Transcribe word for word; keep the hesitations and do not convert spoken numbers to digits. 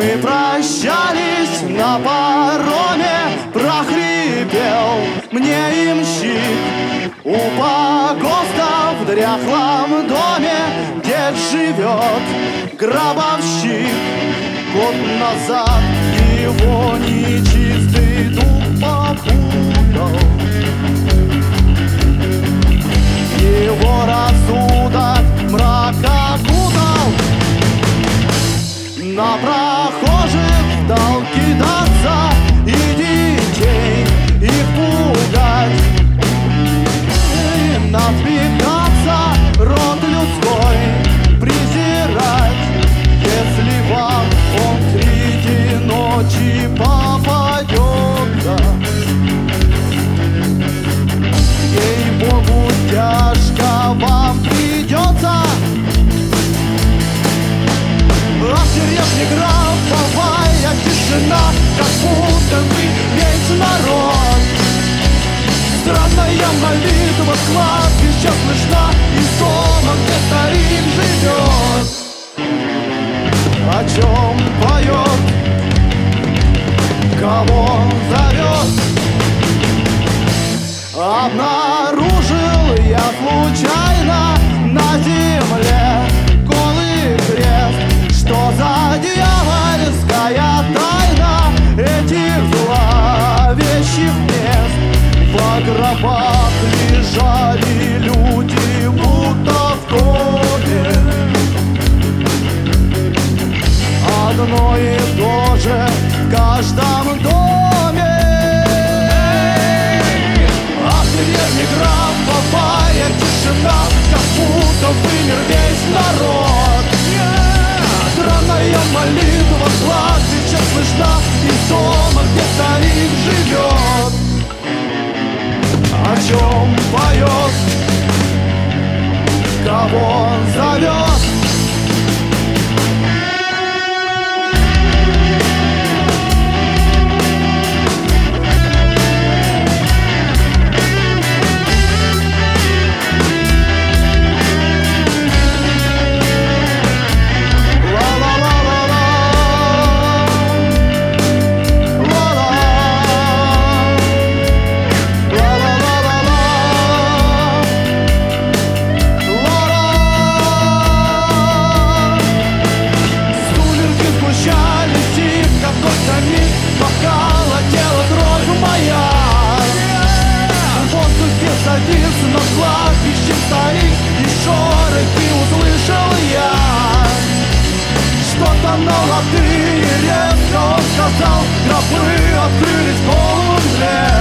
Мы прощались на пароме, прохрипел мне имщик. У погоста в дряхлом доме дед живет, гробовщик. Год назад его нечистый дух попутал, его рассудок мрак окутал. На прохожих стал кидаться и детей их пугать, и надвигаться род людской презирать. Если вам он среди ночи попадется, ей-богу, тяжко вам придется. А в деревне гробовая тишина, как будто бы весь народ. Странная молитва с кладбища слышна из дома, где старик живет. О чем поет, кого зовет? Обнаружил я случайно на земле голый крест. Что за дьявольская тайна этих зловещих мест? В гробах лежали люди, будто в коме. Одно и то же в каждом доме. А в деревне гробовая тишина, как будто вымер весь народ. Странная молитва с кладбища слышна из дома, где старик живет. О чем поет, кого зовет? Садится на кладбище старик, и шорохи услышал я. Что-то на латыни резко он сказал, гробы открылись полностью.